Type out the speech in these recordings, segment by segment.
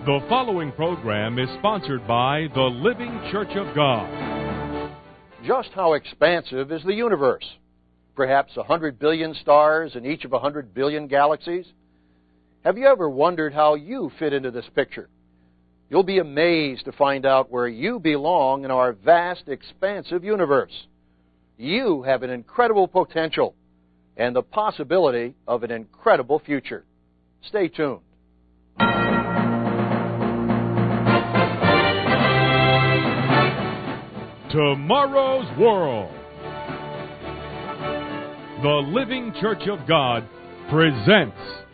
The following program is sponsored by the Living Church of God. Just how expansive is the universe? Perhaps 100 billion stars in each of 100 billion galaxies? Have you ever wondered how you fit into this picture? You'll be amazed to find out where you belong in our vast, expansive universe. You have an incredible potential and the possibility of an incredible future. Stay tuned. Tomorrow's World. The Living Church of God presents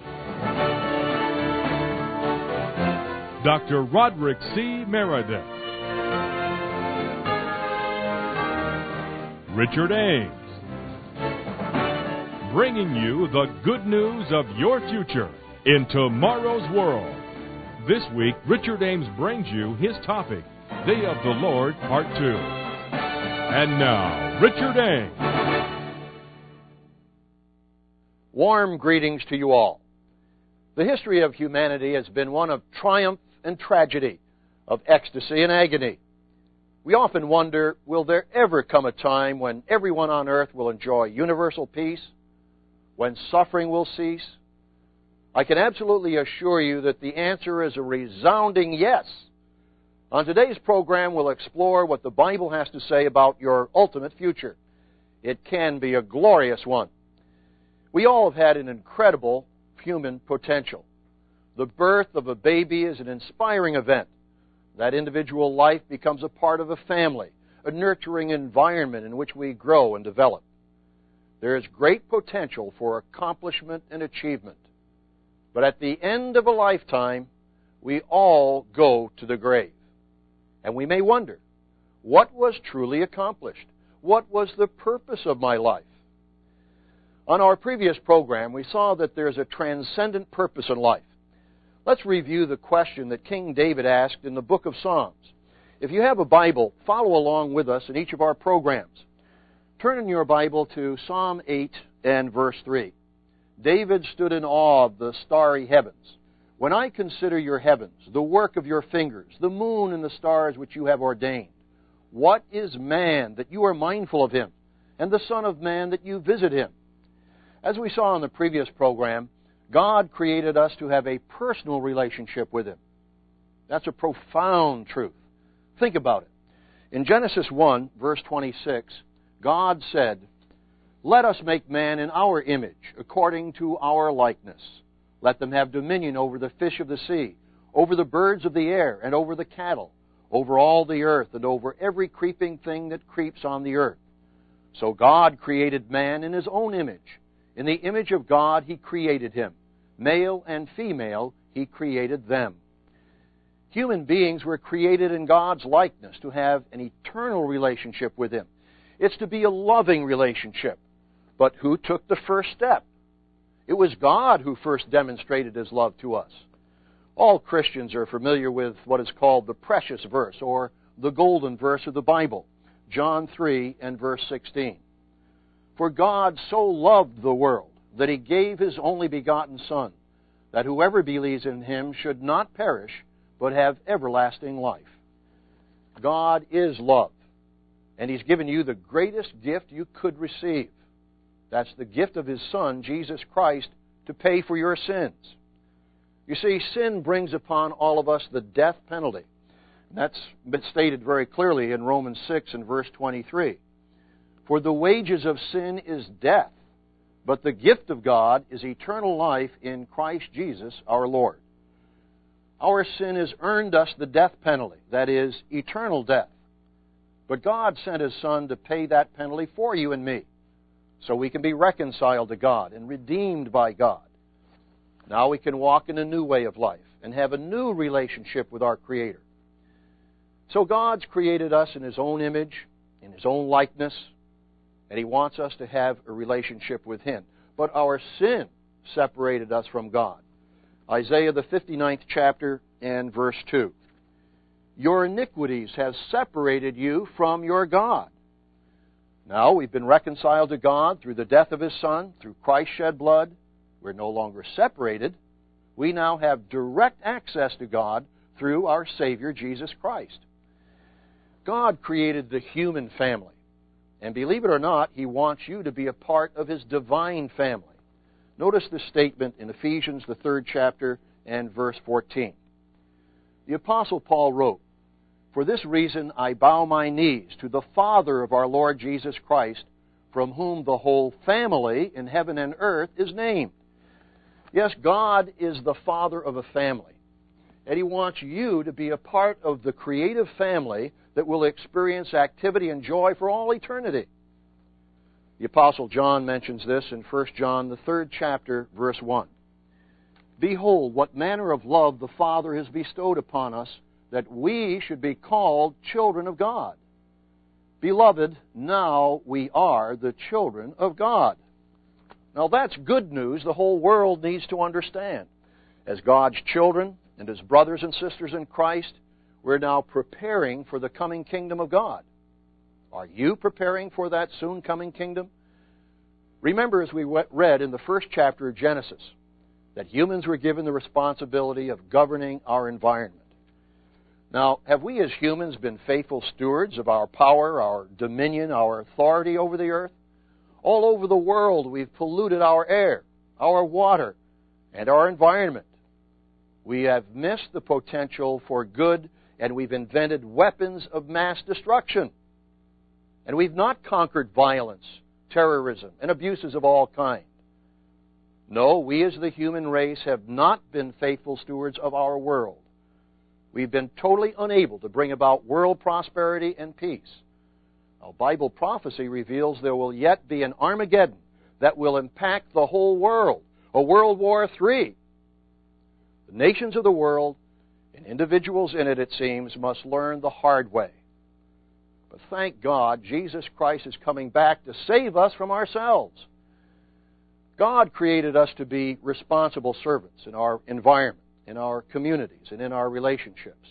Dr. Roderick C. Meredith, Richard Ames, bringing you the good news of your future in tomorrow's world. This week, Richard Ames brings you his topic, Day of the Lord, Part 2. And now, Richard Ames. Warm greetings to you all. The history of humanity has been one of triumph and tragedy, of ecstasy and agony. We often wonder, will there ever come a time when everyone on earth will enjoy universal peace? When suffering will cease? I can absolutely assure you that the answer is a resounding yes. On today's program, we'll explore what the Bible has to say about your ultimate future. It can be a glorious one. We all have had an incredible human potential. The birth of a baby is an inspiring event. That individual life becomes a part of a family, a nurturing environment in which we grow and develop. There is great potential for accomplishment and achievement. But at the end of a lifetime, we all go to the grave. And we may wonder, what was truly accomplished? What was the purpose of my life? On our previous program, we saw that there's a transcendent purpose in life. Let's review the question that King David asked in the book of Psalms. If you have a Bible, follow along with us in each of our programs. Turn in your Bible to Psalm 8 and verse 3. David stood in awe of the starry heavens. When I consider your heavens, the work of your fingers, the moon and the stars which you have ordained, what is man that you are mindful of him, and the Son of Man that you visit him? As we saw in the previous program, God created us to have a personal relationship with him. That's a profound truth. Think about it. In Genesis 1, verse 26, God said, "Let us make man in our image, according to our likeness. Let them have dominion over the fish of the sea, over the birds of the air, and over the cattle, over all the earth, and over every creeping thing that creeps on the earth." So God created man in his own image. In the image of God he created him. Male and female he created them. Human beings were created in God's likeness to have an eternal relationship with him. It's to be a loving relationship. But who took the first step? It was God who first demonstrated his love to us. All Christians are familiar with what is called the precious verse, or the golden verse of the Bible, John 3 and verse 16. For God so loved the world that he gave his only begotten Son, that whoever believes in him should not perish, but have everlasting life. God is love, and he's given you the greatest gift you could receive. That's the gift of his Son, Jesus Christ, to pay for your sins. You see, sin brings upon all of us the death penalty. That's been stated very clearly in Romans 6 and verse 23. For the wages of sin is death, but the gift of God is eternal life in Christ Jesus our Lord. Our sin has earned us the death penalty, that is, eternal death. But God sent his Son to pay that penalty for you and me, so we can be reconciled to God and redeemed by God. Now we can walk in a new way of life and have a new relationship with our Creator. So God's created us in his own image, in his own likeness, and he wants us to have a relationship with him. But our sin separated us from God. Isaiah the 59th chapter and verse 2. Your iniquities have separated you from your God. Now we've been reconciled to God through the death of his Son, through Christ's shed blood. We're no longer separated. We now have direct access to God through our Savior, Jesus Christ. God created the human family. And believe it or not, He wants you to be a part of His divine family. Notice this statement in Ephesians, the 3rd chapter, and verse 14. The Apostle Paul wrote, "For this reason I bow my knees to the Father of our Lord Jesus Christ, from whom the whole family in heaven and earth is named." Yes, God is the father of a family. And He wants you to be a part of the creative family that will experience activity and joy for all eternity. The Apostle John mentions this in 1 John, the 3rd chapter, verse 1. "Behold, what manner of love the Father has bestowed upon us, that we should be called children of God. Beloved, now we are the children of God." Now that's good news the whole world needs to understand. As God's children and as brothers and sisters in Christ, we're now preparing for the coming kingdom of God. Are you preparing for that soon coming kingdom? Remember, as we read in the 1st chapter of Genesis, that humans were given the responsibility of governing our environment. Now, have we as humans been faithful stewards of our power, our dominion, our authority over the earth? All over the world, we've polluted our air, our water, and our environment. We have missed the potential for good, and we've invented weapons of mass destruction. And we've not conquered violence, terrorism, and abuses of all kinds. No, we as the human race have not been faithful stewards of our world. We've been totally unable to bring about world prosperity and peace. Now, Bible prophecy reveals there will yet be an Armageddon that will impact the whole world, a World War III. The nations of the world, and individuals in it, it seems, must learn the hard way. But thank God, Jesus Christ is coming back to save us from ourselves. God created us to be responsible servants in our environment, in our communities, and in our relationships.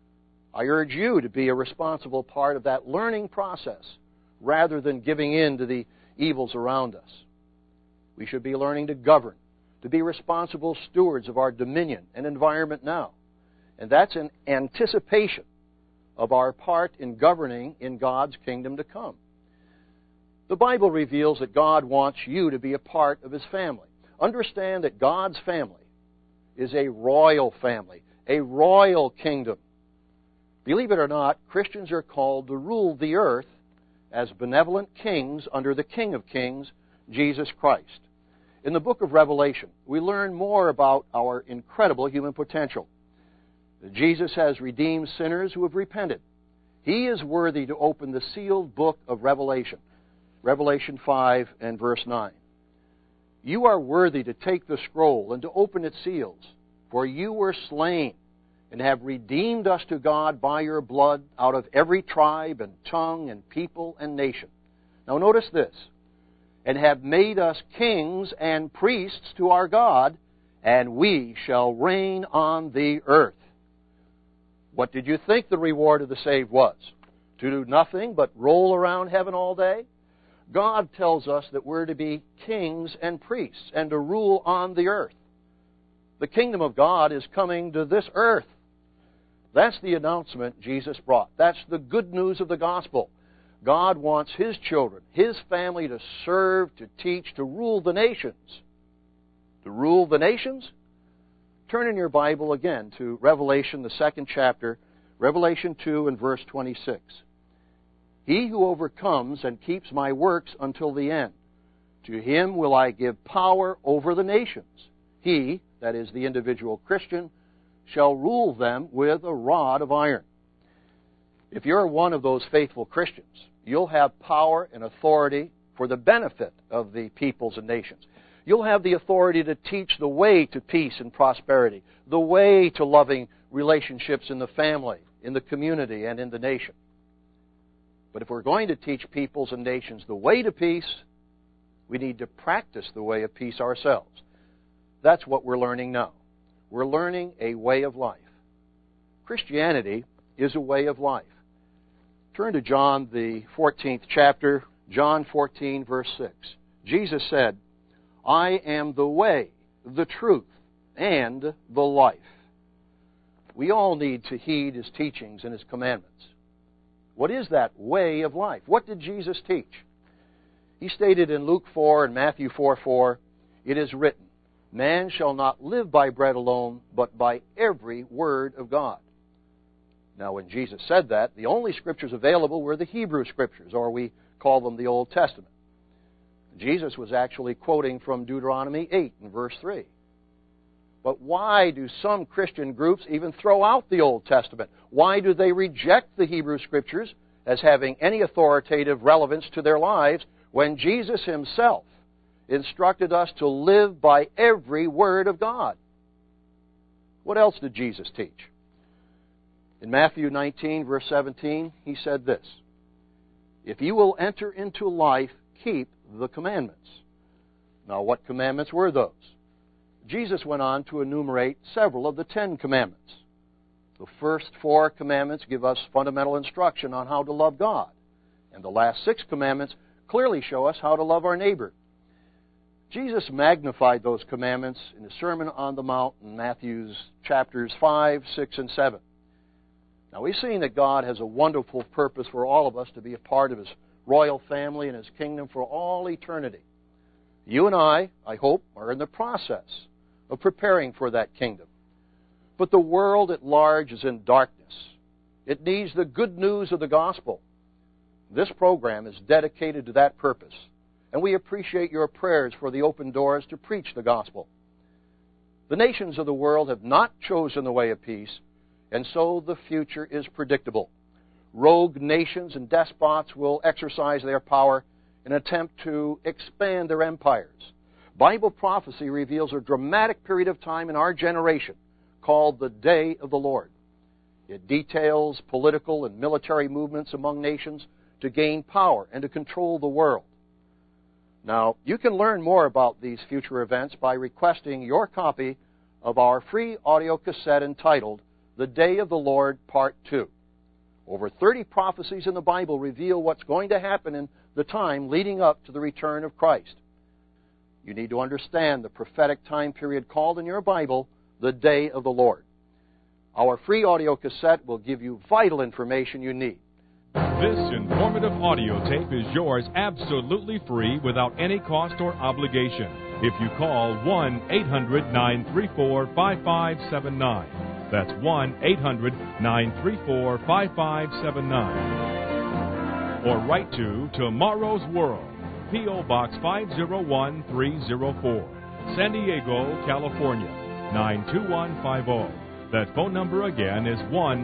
I urge you to be a responsible part of that learning process rather than giving in to the evils around us. We should be learning to govern, to be responsible stewards of our dominion and environment now. And that's an anticipation of our part in governing in God's kingdom to come. The Bible reveals that God wants you to be a part of His family. Understand that God's family is a royal family, a royal kingdom. Believe it or not, Christians are called to rule the earth as benevolent kings under the King of Kings, Jesus Christ. In the book of Revelation, we learn more about our incredible human potential. Jesus has redeemed sinners who have repented. He is worthy to open the sealed book of Revelation, Revelation 5 and verse 9. "You are worthy to take the scroll and to open its seals, for you were slain and have redeemed us to God by your blood out of every tribe and tongue and people and nation." Now notice this. "And have made us kings and priests to our God, and we shall reign on the earth." What did you think the reward of the saved was? To do nothing but roll around heaven all day? God tells us that we're to be kings and priests and to rule on the earth. The kingdom of God is coming to this earth. That's the announcement Jesus brought. That's the good news of the gospel. God wants His children, His family, to serve, to teach, to rule the nations. To rule the nations? Turn in your Bible again to Revelation, the 2nd chapter, Revelation 2 and verse 26. "He who overcomes and keeps my works until the end, to him will I give power over the nations. He," that is the individual Christian, "shall rule them with a rod of iron." If you're one of those faithful Christians, you'll have power and authority for the benefit of the peoples and nations. You'll have the authority to teach the way to peace and prosperity, the way to loving relationships in the family, in the community, and in the nation. But if we're going to teach peoples and nations the way to peace, we need to practice the way of peace ourselves. That's what we're learning now. We're learning a way of life. Christianity is a way of life. Turn to John, the 14th chapter, John 14, verse 6. Jesus said, "I am the way, the truth, and the life." We all need to heed His teachings and His commandments. What is that way of life? What did Jesus teach? He stated in Luke 4 and Matthew 4:4, "It is written, man shall not live by bread alone, but by every word of God." Now, when Jesus said that, the only scriptures available were the Hebrew scriptures, or we call them the Old Testament. Jesus was actually quoting from Deuteronomy 8 and verse 3. But why do some Christian groups even throw out the Old Testament? Why do they reject the Hebrew Scriptures as having any authoritative relevance to their lives when Jesus Himself instructed us to live by every word of God? What else did Jesus teach? In Matthew 19, verse 17, He said this, "If you will enter into life, keep the commandments." Now, what commandments were those? Jesus went on to enumerate several of the 10 commandments. The first 4 commandments give us fundamental instruction on how to love God, and the last 6 commandments clearly show us how to love our neighbor. Jesus magnified those commandments in the Sermon on the Mount in Matthew's chapters 5, 6, and 7. Now, we've seen that God has a wonderful purpose for all of us to be a part of His royal family and His kingdom for all eternity. You and I hope, are in the process of preparing for that kingdom. But the world at large is in darkness. It needs the good news of the gospel. This program is dedicated to that purpose, and we appreciate your prayers for the open doors to preach the gospel. The nations of the world have not chosen the way of peace, and so the future is predictable. Rogue nations and despots will exercise their power in an attempt to expand their empires. Bible prophecy reveals a dramatic period of time in our generation called the Day of the Lord. It details political and military movements among nations to gain power and to control the world. Now, you can learn more about these future events by requesting your copy of our free audio cassette entitled The Day of the Lord, Part 2. Over 30 prophecies in the Bible reveal what's going to happen in the time leading up to the return of Christ. You need to understand the prophetic time period called in your Bible the Day of the Lord. Our free audio cassette will give you vital information you need. This informative audio tape is yours absolutely free without any cost or obligation if you call 1-800-934-5579. That's 1-800-934-5579. Or write to Tomorrow's World, P.O. Box 501304, San Diego, California, 92150. That phone number again is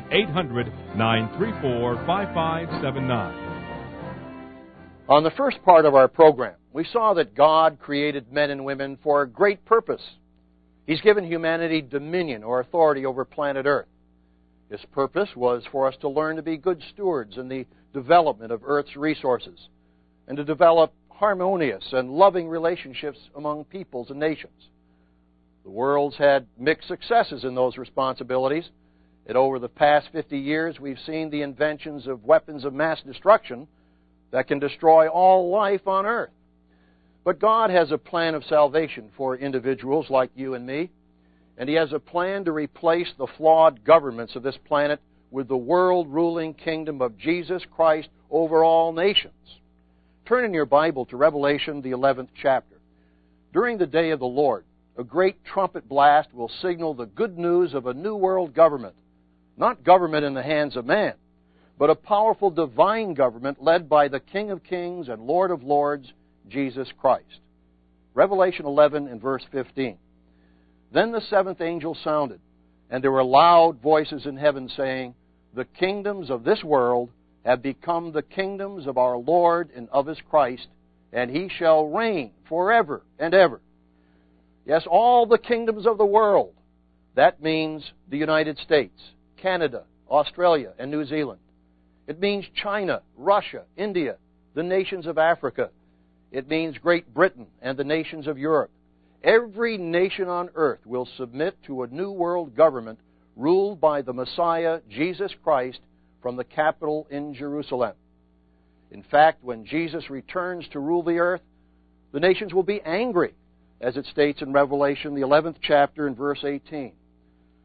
1-800-934-5579. On the first part of our program, we saw that God created men and women for a great purpose. He's given humanity dominion or authority over planet Earth. His purpose was for us to learn to be good stewards in the development of Earth's resources and to develop harmonious and loving relationships among peoples and nations. The world's had mixed successes in those responsibilities, and over the past 50 years we've seen the inventions of weapons of mass destruction that can destroy all life on Earth. But God has a plan of salvation for individuals like you and me, and He has a plan to replace the flawed governments of this planet with the world-ruling kingdom of Jesus Christ over all nations. Turn in your Bible to Revelation, the 11th chapter. During the day of the Lord, a great trumpet blast will signal the good news of a new world government. Not government in the hands of man, but a powerful divine government led by the King of Kings and Lord of Lords, Jesus Christ. Revelation 11 and verse 15. Then the seventh angel sounded, and there were loud voices in heaven saying, "The kingdoms of this world have become the kingdoms of our Lord and of His Christ, and He shall reign forever and ever." Yes, all the kingdoms of the world. That means the United States, Canada, Australia, and New Zealand. It means China, Russia, India, the nations of Africa. It means Great Britain and the nations of Europe. Every nation on earth will submit to a new world government ruled by the Messiah, Jesus Christ, from the capital in Jerusalem. In fact, when Jesus returns to rule the earth, the nations will be angry, as it states in Revelation, the 11th chapter, and verse 18.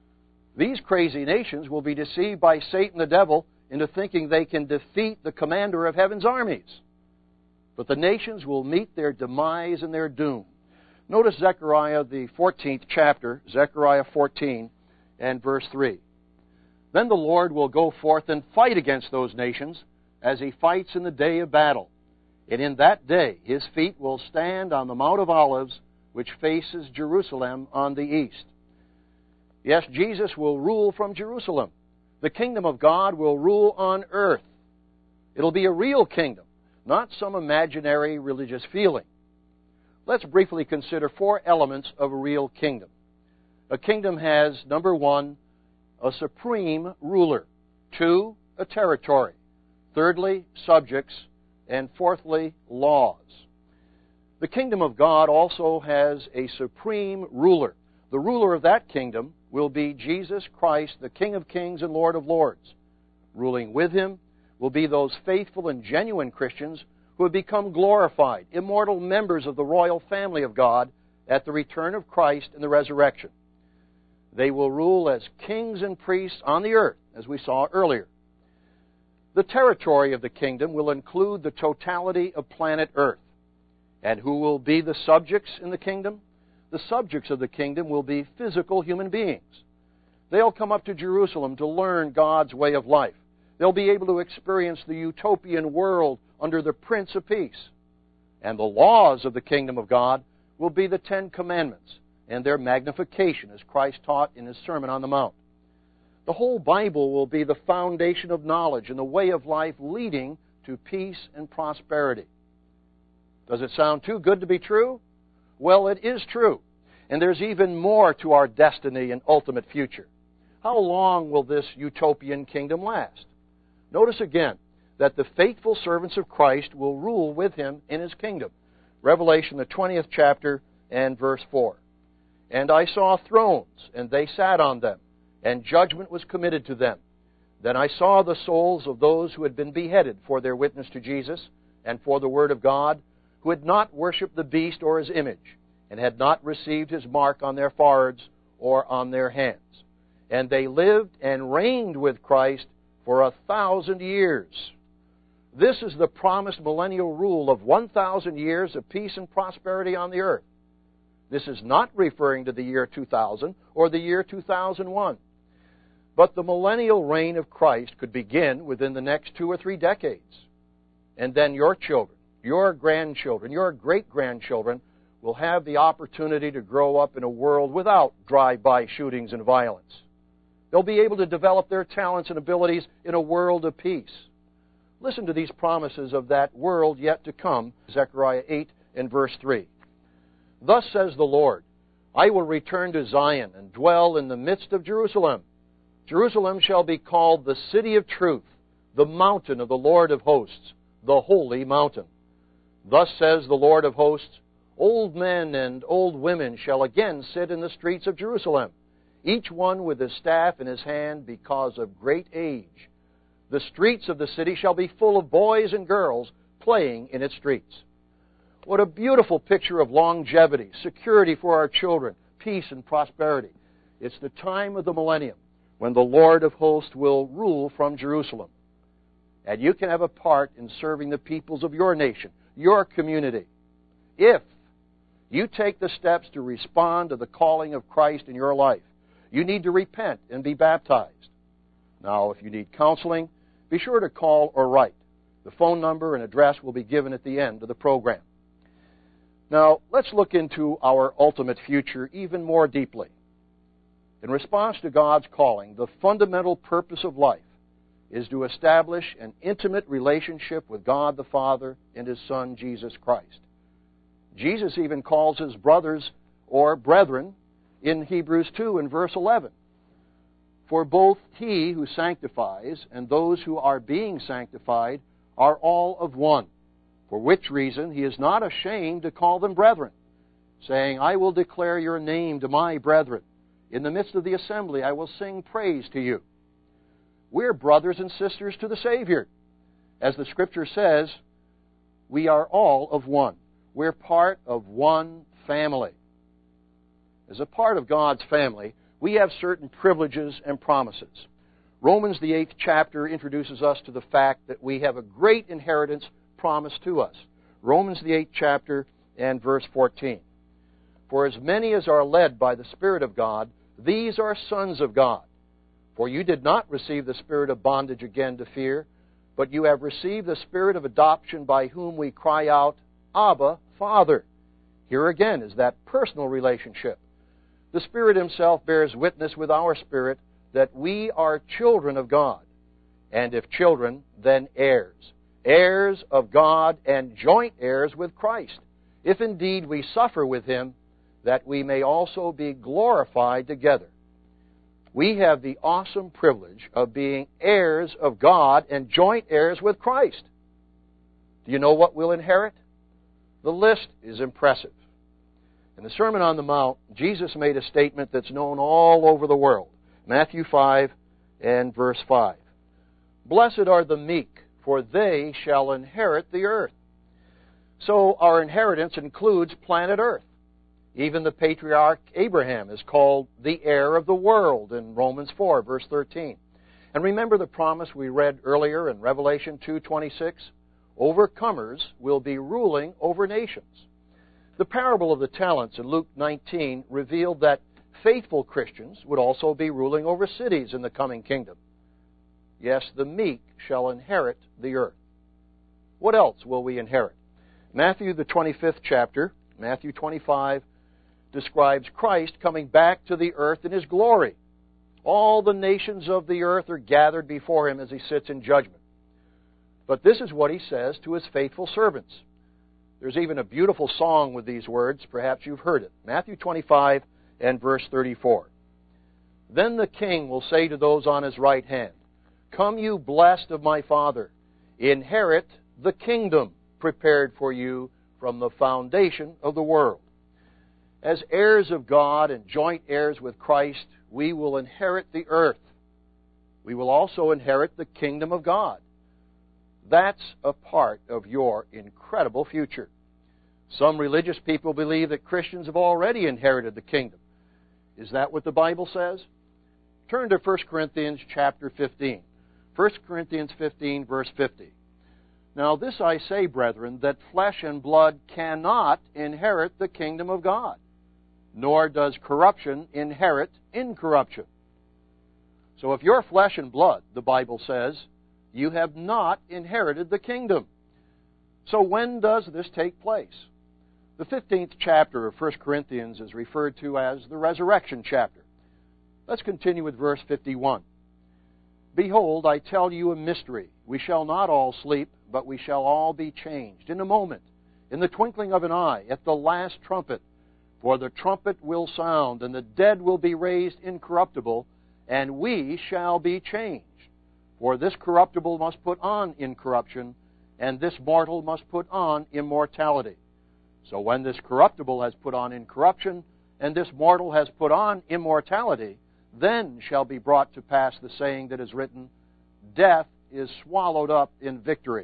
These crazy nations will be deceived by Satan the devil into thinking they can defeat the commander of heaven's armies. But the nations will meet their demise and their doom. Notice Zechariah, the 14th chapter, Zechariah 14 and verse 3. Then the Lord will go forth and fight against those nations as he fights in the day of battle. And in that day his feet will stand on the Mount of Olives, which faces Jerusalem on the east. Yes, Jesus will rule from Jerusalem. The kingdom of God will rule on earth. It'll be a real kingdom, not some imaginary religious feeling. Let's briefly consider 4 elements of a real kingdom. A kingdom has, number 1, a supreme ruler. 2, a territory. Thirdly, subjects. And fourthly, laws. The kingdom of God also has a supreme ruler. The ruler of that kingdom will be Jesus Christ, the King of Kings and Lord of Lords. Ruling with him will be those faithful and genuine Christians who have become glorified, immortal members of the royal family of God at the return of Christ in the resurrection. They will rule as kings and priests on the earth, as we saw earlier. The territory of the kingdom will include the totality of planet Earth. And who will be the subjects in the kingdom? The subjects of the kingdom will be physical human beings. They'll come up to Jerusalem to learn God's way of life. They'll be able to experience the utopian world under the Prince of Peace. And the laws of the kingdom of God will be the 10 Commandments and their magnification, as Christ taught in his Sermon on the Mount. The whole Bible will be the foundation of knowledge and the way of life leading to peace and prosperity. Does it sound too good to be true? Well, it is true. And there's even more to our destiny and ultimate future. How long will this utopian kingdom last? Notice again that the faithful servants of Christ will rule with him in his kingdom. Revelation, the 20th chapter and verse 4. And I saw thrones, and they sat on them, and judgment was committed to them. Then I saw the souls of those who had been beheaded for their witness to Jesus and for the word of God, who had not worshipped the beast or his image, and had not received his mark on their foreheads or on their hands. And they lived and reigned with Christ for 1,000 years. This is the promised millennial rule of 1,000 years of peace and prosperity on the earth. This is not referring to the year 2000 or the year 2001. But the millennial reign of Christ could begin within the next 2 or 3 decades. And then your children, your grandchildren, your great-grandchildren will have the opportunity to grow up in a world without drive-by shootings and violence. They'll be able to develop their talents and abilities in a world of peace. Listen to these promises of that world yet to come, Zechariah 8 and verse 3. Thus says the Lord, I will return to Zion and dwell in the midst of Jerusalem. Jerusalem shall be called the city of truth, the mountain of the Lord of hosts, the holy mountain. Thus says the Lord of hosts, old men and old women shall again sit in the streets of Jerusalem, each one with his staff in his hand because of great age. The streets of the city shall be full of boys and girls playing in its streets. What a beautiful picture of longevity, security for our children, peace and prosperity. It's the time of the millennium when the Lord of hosts will rule from Jerusalem. And you can have a part in serving the peoples of your nation, your community, if you take the steps to respond to the calling of Christ in your life. You need to repent and be baptized. Now, if you need counseling, be sure to call or write. The phone number and address will be given at the end of the program. Now, let's look into our ultimate future even more deeply. In response to God's calling, the fundamental purpose of life is to establish an intimate relationship with God the Father and His Son, Jesus Christ. Jesus even calls His brothers or brethren in Hebrews 2 and verse 11. For both He who sanctifies and those who are being sanctified are all of one, for which reason He is not ashamed to call them brethren, saying, I will declare your name to my brethren. In the midst of the assembly I will sing praise to you. We're brothers and sisters to the Savior. As the Scripture says, we are all of one. We're part of one family. As a part of God's family, we have certain privileges and promises. Romans, the 8th chapter, introduces us to the fact that we have a great inheritance promised to us. Romans, the 8th chapter, and verse 14. For as many as are led by the Spirit of God, these are sons of God. For you did not receive the spirit of bondage again to fear, but you have received the Spirit of adoption, by whom we cry out, Abba, Father. Here again is that personal relationship. The Spirit Himself bears witness with our spirit that we are children of God, and if children, then heirs, heirs of God and joint heirs with Christ, if indeed we suffer with Him, that we may also be glorified together. We have the awesome privilege of being heirs of God and joint heirs with Christ. Do you know what we'll inherit? The list is impressive. In the Sermon on the Mount, Jesus made a statement that's known all over the world. Matthew 5 and verse 5. Blessed are the meek, for they shall inherit the earth. So our inheritance includes planet Earth. Even the patriarch Abraham is called the heir of the world in Romans 4, verse 13. And remember the promise we read earlier in Revelation 2:26? Overcomers will be ruling over nations. The parable of the talents in Luke 19 revealed that faithful Christians would also be ruling over cities in the coming kingdom. Yes, the meek shall inherit the earth. What else will we inherit? Matthew, the 25th chapter, Matthew 25, describes Christ coming back to the earth in His glory. All the nations of the earth are gathered before Him as He sits in judgment. But this is what He says to His faithful servants. There's even a beautiful song with these words. Perhaps you've heard it. Matthew 25 and verse 34. Then the King will say to those on His right hand, Come, you blessed of my Father, inherit the kingdom prepared for you from the foundation of the world. As heirs of God and joint heirs with Christ, we will inherit the earth. We will also inherit the kingdom of God. That's a part of your incredible future. Some religious people believe that Christians have already inherited the kingdom. Is that what the Bible says? Turn to 1 Corinthians chapter 15. 1 Corinthians 15, verse 50. Now this I say, brethren, that flesh and blood cannot inherit the kingdom of God, nor does corruption inherit incorruption. So if you're flesh and blood, the Bible says, you have not inherited the kingdom. So when does this take place? The 15th chapter of 1 Corinthians is referred to as the resurrection chapter. Let's continue with verse 51. Behold, I tell you a mystery. We shall not all sleep, but we shall all be changed in a moment, in the twinkling of an eye, at the last trumpet. For the trumpet will sound, and the dead will be raised incorruptible, and we shall be changed. For this corruptible must put on incorruption, and this mortal must put on immortality. So when this corruptible has put on incorruption, and this mortal has put on immortality, then shall be brought to pass the saying that is written, Death is swallowed up in victory.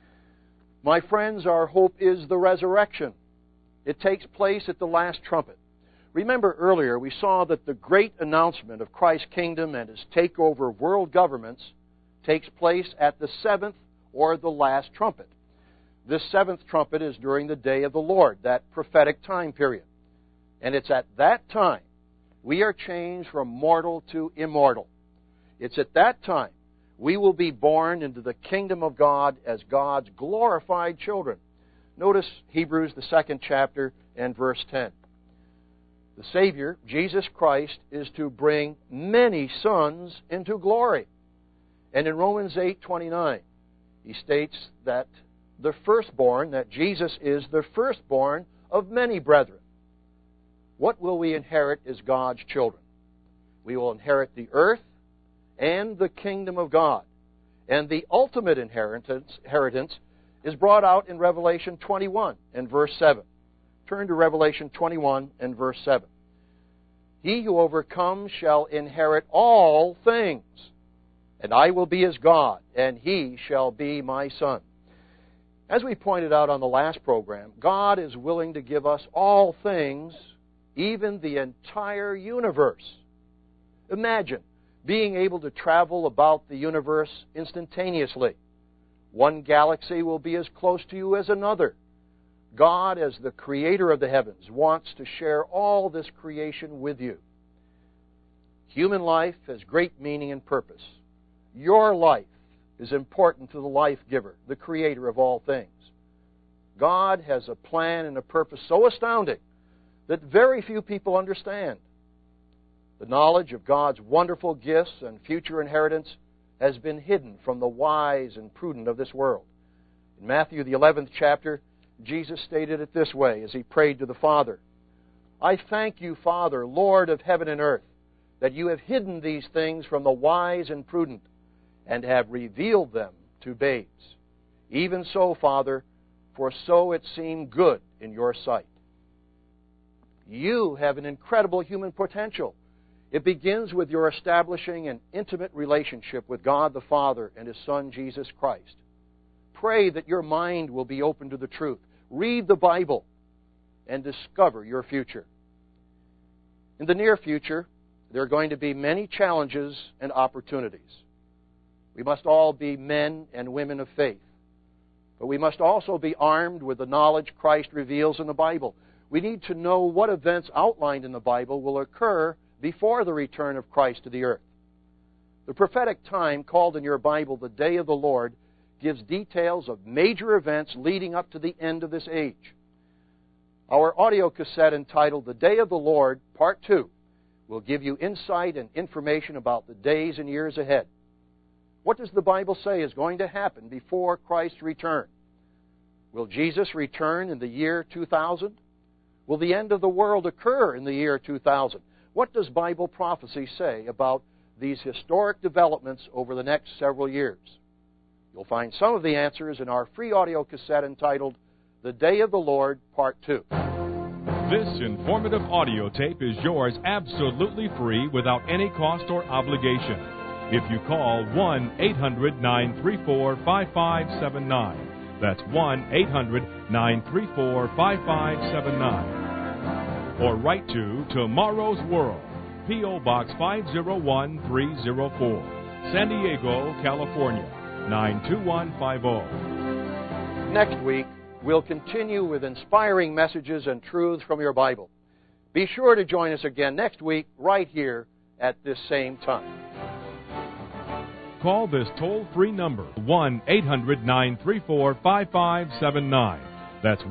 My friends, our hope is the resurrection. It takes place at the last trumpet. Remember earlier we saw that the great announcement of Christ's kingdom and His takeover of world governments takes place at the seventh or the last trumpet. This seventh trumpet is during the day of the Lord, that prophetic time period. And it's at that time we are changed from mortal to immortal. It's at that time we will be born into the kingdom of God as God's glorified children. Notice Hebrews, the 2nd chapter, and verse 10. The Savior, Jesus Christ, is to bring many sons into glory. And in Romans 8:29, he states that the firstborn, that Jesus is the firstborn of many brethren. What will we inherit as God's children? We will inherit the earth and the kingdom of God. And the ultimate inheritance is brought out in Revelation 21 and verse 7. Turn to Revelation 21 and verse 7. He who overcomes shall inherit all things, and I will be his God, and he shall be my son. As we pointed out on the last program, God is willing to give us all things, even the entire universe. Imagine being able to travel about the universe instantaneously. One galaxy will be as close to you as another. God, as the creator of the heavens, wants to share all this creation with you. Human life has great meaning and purpose. Your life is important to the life giver, the creator of all things. God has a plan and a purpose so astounding that very few people understand. The knowledge of God's wonderful gifts and future inheritance has been hidden from the wise and prudent of this world. In Matthew, the 11th chapter, Jesus stated it this way as he prayed to the Father, I thank you, Father, Lord of heaven and earth, that you have hidden these things from the wise and prudent and have revealed them to babes. Even so, Father, for so it seemed good in your sight. You have an incredible human potential. It begins with your establishing an intimate relationship with God the Father and His Son, Jesus Christ. Pray that your mind will be open to the truth. Read the Bible and discover your future. In the near future, there are going to be many challenges and opportunities. We must all be men and women of faith. But we must also be armed with the knowledge Christ reveals in the Bible. We need to know what events outlined in the Bible will occur before the return of Christ to the earth. The prophetic time called in your Bible the Day of the Lord gives details of major events leading up to the end of this age. Our audio cassette entitled The Day of the Lord, Part 2, will give you insight and information about the days and years ahead. What does the Bible say is going to happen before Christ's return? Will Jesus return in the year 2000? Will the end of the world occur in the year 2000? What does Bible prophecy say about these historic developments over the next several years? You'll find some of the answers in our free audio cassette entitled The Day of the Lord, Part 2. This informative audio tape is yours absolutely free without any cost or obligation. If you call 1-800-934-5579. That's 1-800-934-5579. Or write to Tomorrow's World, P.O. Box 501304, San Diego, California, 92150. Next week, we'll continue with inspiring messages and truths from your Bible. Be sure to join us again next week, right here at this same time. Call this toll-free number, 1-800-934-5579. That's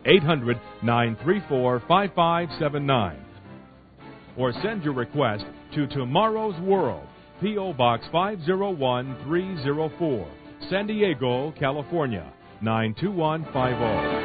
1-800-934-5579. Or send your request to Tomorrow's World, P.O. Box 501304, San Diego, California, 92150.